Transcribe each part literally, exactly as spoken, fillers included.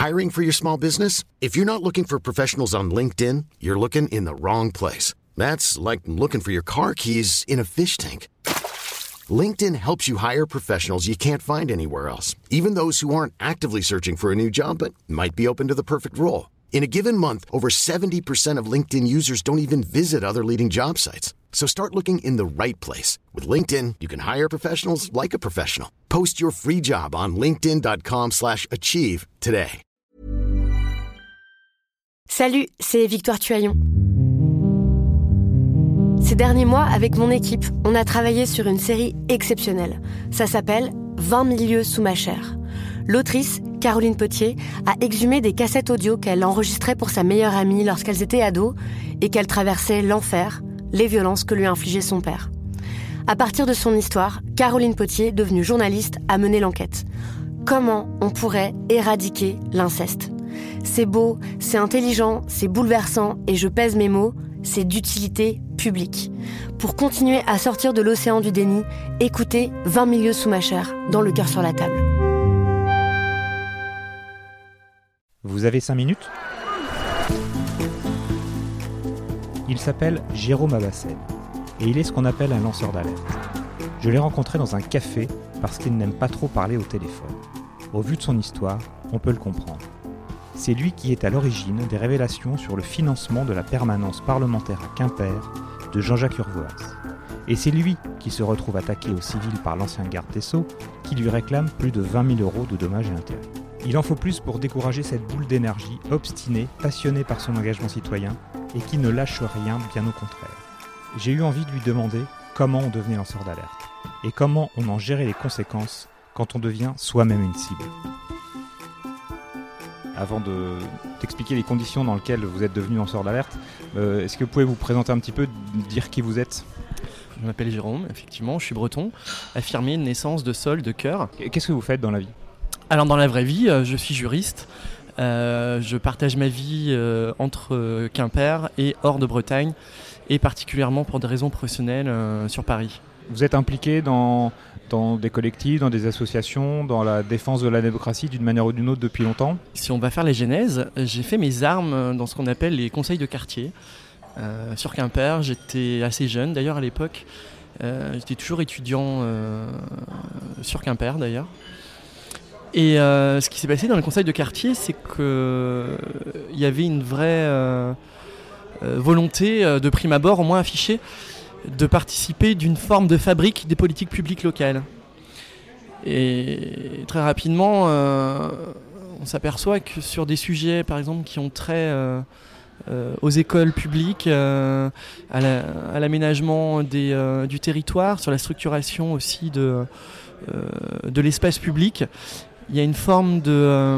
Hiring for your small business? If you're not looking for professionals on LinkedIn, you're looking in the wrong place. That's like looking for your car keys in a fish tank. LinkedIn helps you hire professionals you can't find anywhere else, even those who aren't actively searching for a new job but might be open to the perfect role. In a given month, over seventy percent of LinkedIn users don't even visit other leading job sites. So start looking in the right place. With LinkedIn, you can hire professionals like a professional. Post your free job on linkedin.com slash achieve today. Salut, c'est Victoire Tuaillon. Ces derniers mois, avec mon équipe, on a travaillé sur une série exceptionnelle. Ça s'appelle « vingt mille lieues sous ma chair ». L'autrice, Caroline Potier, a exhumé des cassettes audio qu'elle enregistrait pour sa meilleure amie lorsqu'elles étaient ados et qu'elle traversait l'enfer, les violences que lui infligeait son père. À partir de son histoire, Caroline Potier, devenue journaliste, a mené l'enquête. Comment on pourrait éradiquer l'inceste ? C'est beau, c'est intelligent, c'est bouleversant et je pèse mes mots, c'est d'utilité publique. Pour continuer à sortir de l'océan du déni, écoutez vingt mille lieues sous ma chair, dans Le cœur sur la table. Vous avez cinq minutes ? Il s'appelle Jérôme Abassel et il est ce qu'on appelle un lanceur d'alerte. Je l'ai rencontré dans un café parce qu'il n'aime pas trop parler au téléphone. Au vu de son histoire, on peut le comprendre. C'est lui qui est à l'origine des révélations sur le financement de la permanence parlementaire à Quimper de Jean-Jacques Urvoas. Et c'est lui qui se retrouve attaqué au civil par l'ancien garde des Sceaux qui lui réclame plus de vingt mille euros de dommages et intérêts. Il en faut plus pour décourager cette boule d'énergie obstinée, passionnée par son engagement citoyen et qui ne lâche rien, bien au contraire. J'ai eu envie de lui demander comment on devenait lanceur d'alerte et comment on en gérait les conséquences quand on devient soi-même une cible. Avant de t'expliquer les conditions dans lesquelles vous êtes devenu lanceur d'alerte, euh, est-ce que vous pouvez vous présenter un petit peu, dire qui vous êtes ? Je m'appelle Jérôme, effectivement, je suis breton, affirmé de naissance, de sol, de cœur. Qu'est-ce que vous faites dans la vie ? Alors dans la vraie vie, euh, je suis juriste. Euh, je partage ma vie euh, entre Quimper et hors de Bretagne, et particulièrement pour des raisons professionnelles euh, sur Paris. Vous êtes impliqué dans, dans des collectifs, dans des associations, dans la défense de la démocratie d'une manière ou d'une autre depuis longtemps ? Si on va faire les genèses, j'ai fait mes armes dans ce qu'on appelle les conseils de quartier. Euh, sur Quimper, j'étais assez jeune d'ailleurs à l'époque. Euh, j'étais toujours étudiant euh, sur Quimper d'ailleurs. Et euh, ce qui s'est passé dans les conseils de quartier, c'est qu'il euh, y avait une vraie euh, euh, volonté, euh, de prime abord au moins affichée, de participer d'une forme de fabrique des politiques publiques locales. Et très rapidement, euh, on s'aperçoit que sur des sujets, par exemple, qui ont trait euh, euh, aux écoles publiques, euh, à, la, à l'aménagement des, euh, du territoire, sur la structuration aussi de, euh, de l'espace public, il y a une forme de, euh,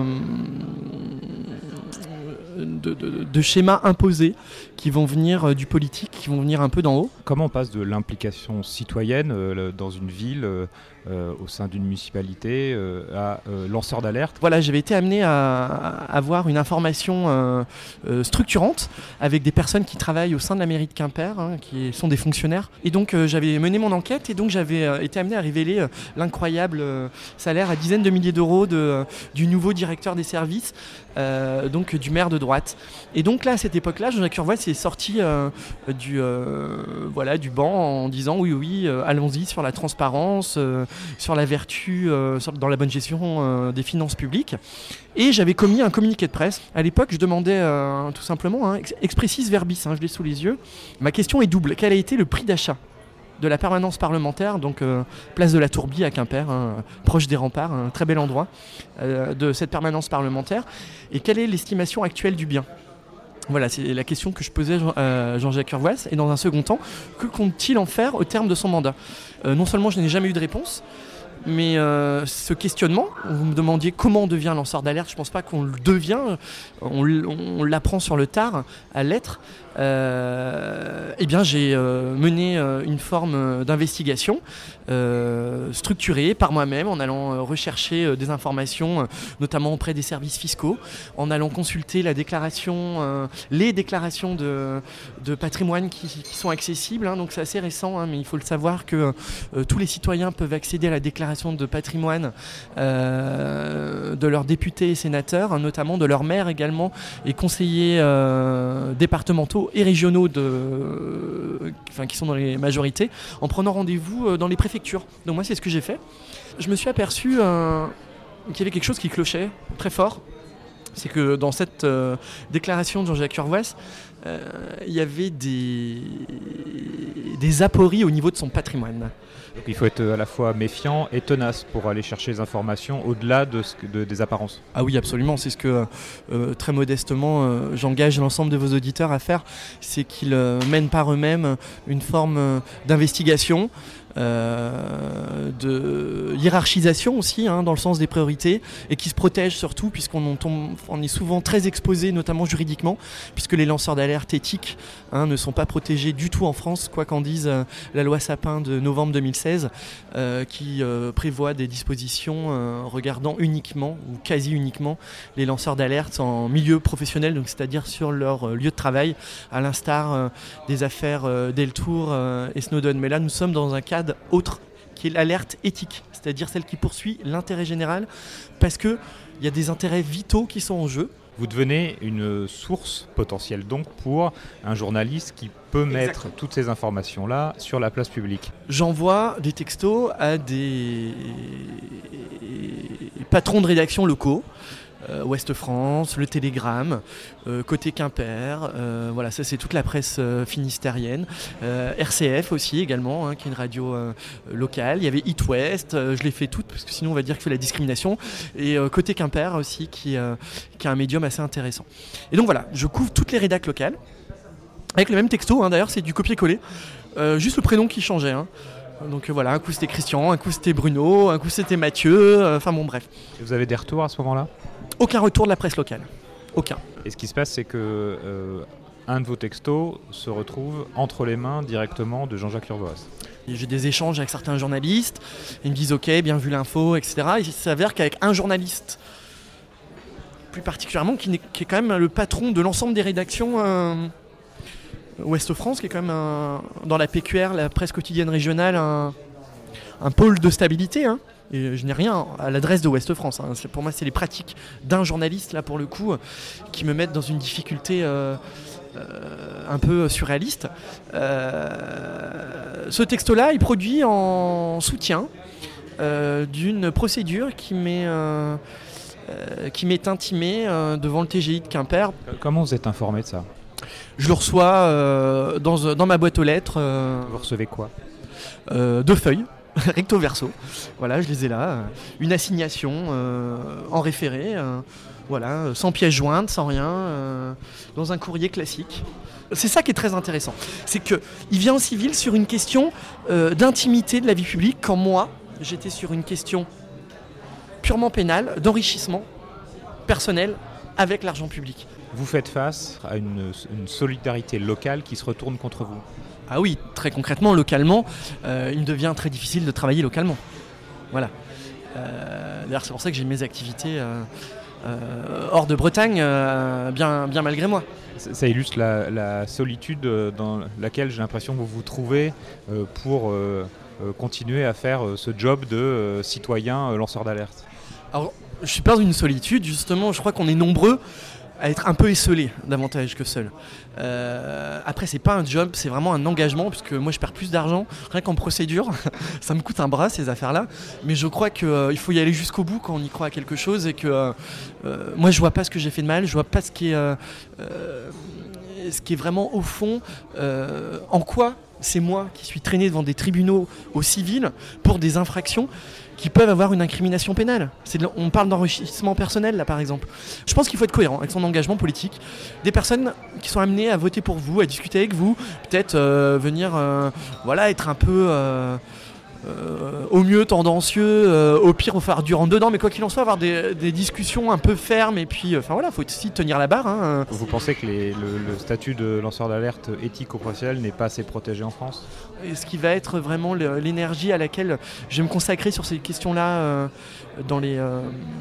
de, de, de schémas imposés qui vont venir euh, du politique, qui vont venir un peu d'en haut. Comment on passe de l'implication citoyenne euh, dans une ville, euh, euh, au sein d'une municipalité, euh, à euh, lanceur d'alerte ? Voilà, j'avais été amené à, à avoir une information euh, euh, structurante avec des personnes qui travaillent au sein de la mairie de Quimper, hein, qui sont des fonctionnaires. Et donc euh, j'avais mené mon enquête et donc j'avais euh, été amené à révéler euh, l'incroyable euh, salaire à dizaines de milliers d'euros de, euh, du nouveau directeur des services, euh, donc du maire de droite. Et donc là, à cette époque-là, Jean-Jacques Urvoas est sorti euh, du, euh, voilà, du banc en disant oui, oui, euh, allons-y sur la transparence, euh, sur la vertu, euh, sur, dans la bonne gestion euh, des finances publiques. Et j'avais commis un communiqué de presse. À l'époque, je demandais euh, tout simplement, hein, ex- expressis verbis, hein, je l'ai sous les yeux. Ma question est double. Quel a été le prix d'achat de la permanence parlementaire, donc euh, place de la Tourbie à Quimper, hein, proche des remparts, un très bel endroit euh, de cette permanence parlementaire, et quelle est l'estimation actuelle du bien ? Voilà, c'est la question que je posais à Jean-Jacques Urvoas. Et dans un second temps, que compte-t-il en faire au terme de son mandat ? euh, Non seulement je n'ai jamais eu de réponse, mais euh, ce questionnement, vous me demandiez comment on devient lanceur d'alerte, je ne pense pas qu'on le devient, on, on l'apprend sur le tard à l'être. Euh, eh bien, j'ai euh, mené euh, une forme d'investigation euh, structurée par moi-même en allant euh, rechercher euh, des informations, euh, notamment auprès des services fiscaux, en allant consulter la déclaration, euh, les déclarations de, de patrimoine qui, qui sont accessibles. Hein, donc c'est assez récent, hein, mais il faut le savoir que euh, tous les citoyens peuvent accéder à la déclaration déclaration de patrimoine euh, de leurs députés et sénateurs, hein, notamment de leurs maires également, et conseillers euh, départementaux et régionaux de, euh, enfin, qui sont dans les majorités, en prenant rendez-vous euh, dans les préfectures. Donc moi, c'est ce que j'ai fait. Je me suis aperçu euh, qu'il y avait quelque chose qui clochait très fort. C'est que dans cette euh, déclaration de Jean-Jacques Urvoas, euh, il y avait des, des apories au niveau de son patrimoine. Donc il faut être à la fois méfiant et tenace pour aller chercher les informations au-delà de ce que, de, des apparences. Ah oui, absolument. C'est ce que, euh, très modestement, euh, j'engage l'ensemble de vos auditeurs à faire. C'est qu'ils euh, mènent par eux-mêmes une forme euh, d'investigation, Euh, de hiérarchisation aussi, hein, dans le sens des priorités, et qui se protège surtout puisqu'on tombe, on est souvent très exposé, notamment juridiquement, puisque les lanceurs d'alerte éthiques hein, ne sont pas protégés du tout en France, quoi qu'en dise euh, la loi Sapin de novembre deux mille seize, euh, qui euh, prévoit des dispositions euh, regardant uniquement ou quasi uniquement les lanceurs d'alerte en milieu professionnel, donc c'est-à-dire sur leur euh, lieu de travail, à l'instar euh, des affaires euh, Deltour euh, et Snowden. Mais là, nous sommes dans un cadre autre, qui est l'alerte éthique, c'est-à-dire celle qui poursuit l'intérêt général, parce qu'il y a des intérêts vitaux qui sont en jeu. Vous devenez une source potentielle donc pour un journaliste qui peut mettre Exactement. Toutes ces informations-là sur la place publique. J'envoie des textos à des patrons de rédaction locaux, Euh, Ouest France, le Télégramme, euh, côté Quimper, euh, voilà, ça c'est toute la presse euh, finistérienne, euh, R C F aussi également, hein, qui est une radio euh, locale, il y avait It West, euh, je les fais toutes parce que sinon on va dire que je fais la discrimination, et euh, côté Quimper aussi qui, euh, qui a un médium assez intéressant. Et donc voilà, je couvre toutes les rédacs locales, avec le même texto, hein, d'ailleurs c'est du copier-coller, euh, juste le prénom qui changeait, hein. Donc euh, voilà, un coup c'était Christian, un coup c'était Bruno, un coup c'était Mathieu, enfin euh, bon bref. Et vous avez des retours à ce moment-là ? Aucun retour de la presse locale. Aucun. Et ce qui se passe, c'est que euh, un de vos textos se retrouve entre les mains directement de Jean-Jacques Urvoas. J'ai des échanges avec certains journalistes, ils me disent ok, bien vu l'info, et cetera. Et il s'avère qu'avec un journaliste, plus particulièrement, qui, qui est quand même le patron de l'ensemble des rédactions euh, Ouest France, qui est quand même un, dans la P Q R, la presse quotidienne régionale, un, un pôle de stabilité, hein. Et je n'ai rien à l'adresse de Ouest France, hein. C'est, pour moi, c'est les pratiques d'un journaliste, là, pour le coup, euh, qui me mettent dans une difficulté euh, euh, un peu surréaliste. Euh, ce texte-là, il produit en soutien euh, d'une procédure qui m'est, euh, euh, qui m'est intimée euh, devant le T G I de Quimper. Comment vous êtes informé de ça ? Je le reçois euh, dans, dans ma boîte aux lettres. Euh, vous recevez quoi ? euh, Deux feuilles. Recto verso, voilà, je les ai là. Une assignation euh, en référé, euh, voilà, sans pièce jointe, sans rien, euh, dans un courrier classique. C'est ça qui est très intéressant. C'est qu'il vient en civil sur une question euh, d'intimité de la vie publique, quand moi, j'étais sur une question purement pénale, d'enrichissement personnel avec l'argent public. Vous faites face à une, une solidarité locale qui se retourne contre vous. Ah oui, très concrètement, localement, euh, il devient très difficile de travailler localement. Voilà. Euh, d'ailleurs, c'est pour ça que j'ai mes activités euh, euh, hors de Bretagne, euh, bien, bien malgré moi. Ça, ça illustre la, la solitude dans laquelle j'ai l'impression que vous vous trouvez euh, pour euh, euh, continuer à faire euh, ce job de euh, citoyen euh, lanceur d'alerte. Alors, je suis pas dans une solitude, justement, je crois qu'on est nombreux à être un peu esselé davantage que seul. Euh, après, c'est pas un job, c'est vraiment un engagement, puisque moi je perds plus d'argent rien qu'en procédure. Ça me coûte un bras ces affaires-là, mais je crois qu'il euh, faut y aller jusqu'au bout quand on y croit à quelque chose, et que euh, euh, moi je vois pas ce que j'ai fait de mal, je vois pas ce qui est, euh, euh, ce qui est vraiment au fond, euh, en quoi c'est moi qui suis traîné devant des tribunaux au civil pour des infractions qui peuvent avoir une incrimination pénale. C'est de, on parle d'enrichissement personnel là par exemple. Je pense qu'il faut être cohérent avec son engagement politique. Des personnes qui sont amenées à voter pour vous, à discuter avec vous, peut-être euh, venir euh, voilà, être un peu euh, euh, au mieux tendancieux, euh, au pire au falloir du rentre dedans, mais quoi qu'il en soit, avoir des, des discussions un peu fermes, et puis enfin voilà, faut aussi tenir la barre. Hein. Vous pensez que les, le, le statut de lanceur d'alerte éthico-professionnel n'est pas assez protégé en France ? Et ce qui va être vraiment l'énergie à laquelle je vais me consacrer sur ces questions-là euh, dans les... Euh,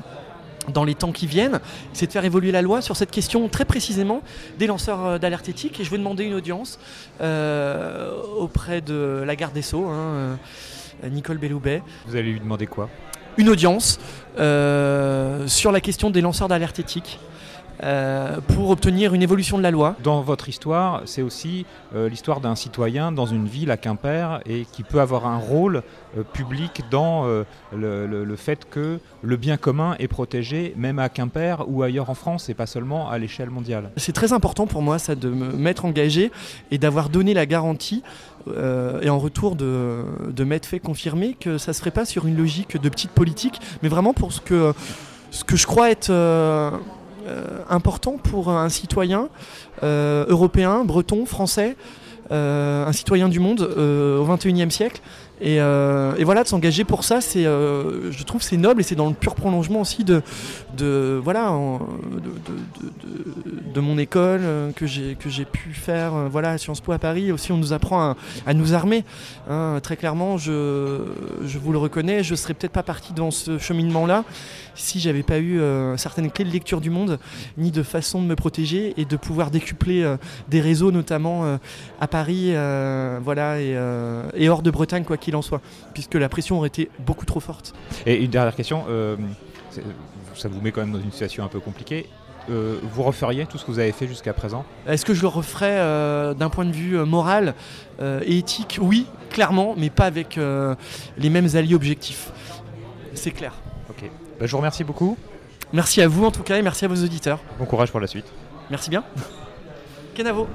dans les temps qui viennent, c'est de faire évoluer la loi sur cette question très précisément des lanceurs d'alerte éthique, et je vais demander une audience euh, auprès de la garde des Sceaux, hein, Nicole Belloubet. Vous allez lui demander quoi ? Une audience euh, sur la question des lanceurs d'alerte éthique. Euh, pour obtenir une évolution de la loi. Dans votre histoire, c'est aussi euh, l'histoire d'un citoyen dans une ville à Quimper et qui peut avoir un rôle euh, public dans euh, le, le, le fait que le bien commun est protégé, même à Quimper ou ailleurs en France, et pas seulement à l'échelle mondiale. C'est très important pour moi, ça, de me m'être engagé et d'avoir donné la garantie euh, et en retour de, de m'être fait confirmer que ça ne se ferait pas sur une logique de petite politique, mais vraiment pour ce que, ce que je crois être... Euh, Euh, important pour un citoyen euh, européen, breton, français, euh, un citoyen du monde euh, au vingt et unième siècle. Et, euh, et voilà, de s'engager pour ça, c'est, euh, je trouve c'est noble et c'est dans le pur prolongement aussi de, de, voilà, en, de, de, de, de mon école euh, que, j'ai, que j'ai pu faire euh, voilà, à Sciences Po à Paris. Aussi, on nous apprend à, à nous armer. Hein, très clairement, je, je vous le reconnais, je ne serais peut-être pas parti dans ce cheminement-là si j'avais pas eu euh, certaines clés de lecture du monde, ni de façon de me protéger et de pouvoir décupler euh, des réseaux, notamment euh, à Paris euh, voilà, et, euh, et hors de Bretagne, quoi qu'il en soit, puisque la pression aurait été beaucoup trop forte. Et une dernière question, euh, ça vous met quand même dans une situation un peu compliquée. Euh, vous referiez tout ce que vous avez fait jusqu'à présent ? Est-ce que je le referais euh, d'un point de vue euh, moral euh, et éthique ? Oui, clairement, mais pas avec euh, les mêmes alliés objectifs. C'est clair. Ok. Bah, je vous remercie beaucoup. Merci à vous en tout cas et merci à vos auditeurs. Bon courage pour la suite. Merci bien. Kenavo.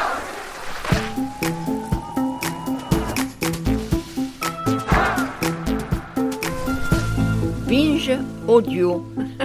Binge audio.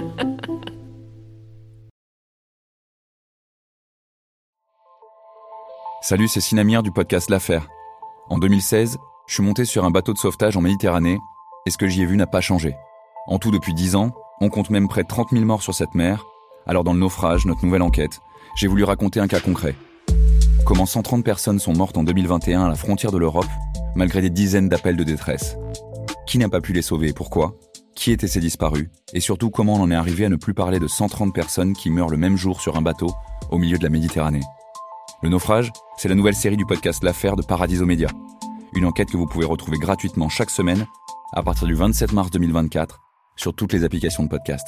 Salut, c'est Sinamir du podcast L'Affaire. En deux mille seize, je suis monté sur un bateau de sauvetage en Méditerranée et ce que j'y ai vu n'a pas changé. En tout, depuis dix ans, on compte même près de trente mille morts sur cette mer. Alors dans le naufrage, notre nouvelle enquête, j'ai voulu raconter un cas concret. Comment cent trente personnes sont mortes en deux mille vingt et un à la frontière de l'Europe, malgré des dizaines d'appels de détresse. Qui n'a pas pu les sauver et pourquoi ? Qui étaient ces disparus ? Et surtout, comment on en est arrivé à ne plus parler de cent trente personnes qui meurent le même jour sur un bateau au milieu de la Méditerranée ? Le naufrage, c'est la nouvelle série du podcast L'Affaire de Paradiso Media. Une enquête que vous pouvez retrouver gratuitement chaque semaine à partir du vingt-sept mars deux mille vingt-quatre sur toutes les applications de podcast.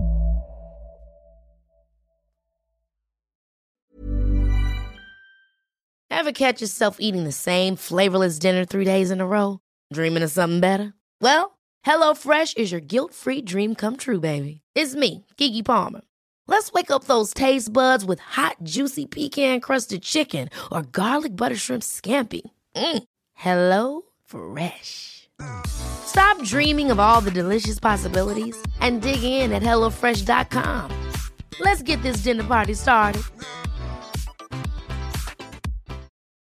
Ever catch yourself eating the same flavorless dinner three days in a row? Dreaming of something better? Well, HelloFresh is your guilt-free dream come true, baby. It's me, Keke Palmer. Let's wake up those taste buds with hot, juicy pecan-crusted chicken or garlic butter shrimp scampi. Mm. Hello Fresh. Stop dreaming of all the delicious possibilities and dig in at hello fresh dot com. Let's get this dinner party started.